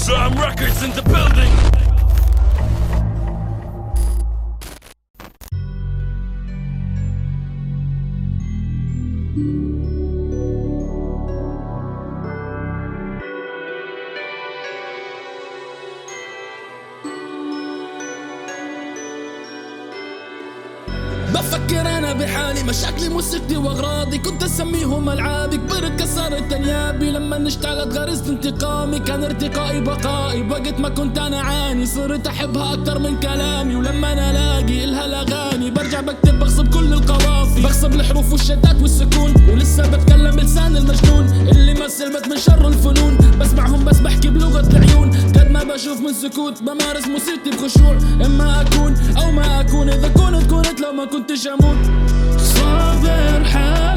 Sam Records in the building. بفكر انا بحالي، مشاكلي موسيقتي واغراضي، كنت اسميهم العابي، كبرت كسرت انيابي، لما اشتعلت غريزة انتقامي كان ارتقائي بقائي، وقت ما كنت انا عاني صرت احبها اكتر من كلامي، ولما انا الاقي الها الاغاني برجع بكتب بغصب كل القوافي، بغصب الحروف والشدات والسكون، ولسه بتكلم بلسان المجنون اللي ما سلمت من شر الفنون، بسمعهم بس بحكي بلغة العيون، قد ما بشوف من سكوت بمارس موسيقتي بخشوع، اما اكون او ما اكون، اذا كنت لو ما كنتش اموت صابر حالي.